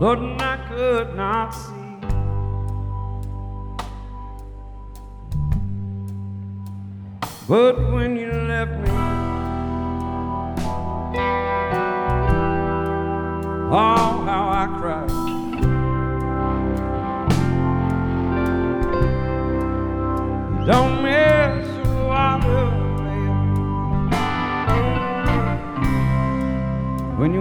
Lord, and I could not see. But when you left me, oh, how I cried. You don't